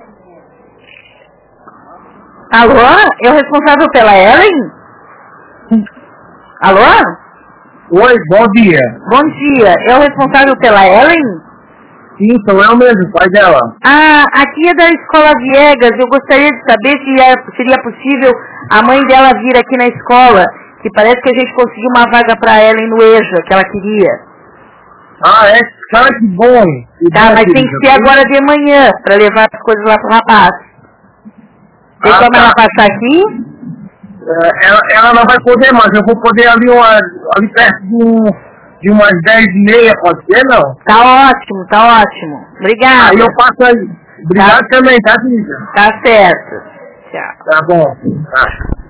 Alô? É o responsável pela Ellen? Alô? Oi, bom dia. Bom dia. É o responsável pela Ellen? Sim, sou eu mesmo, pai dela. Ah, aqui é da Escola Viegas. Eu gostaria de saber se seria possível a mãe dela vir aqui na escola, que parece que a gente conseguiu uma vaga para Ellen no EJA, que ela queria. Ah, é? Cara, que bom. Tá, mas tem que ser agora de manhã, para levar as coisas lá pro rapaz. Tem como ela passar aqui? Ela não vai poder, mas eu vou poder ali perto de umas 10h30, pode ser, não? Tá ótimo, tá ótimo. Obrigada. Aí eu passo aí. Obrigado também, tá, filha? Tá certo. Tchau. Tá bom. Tá.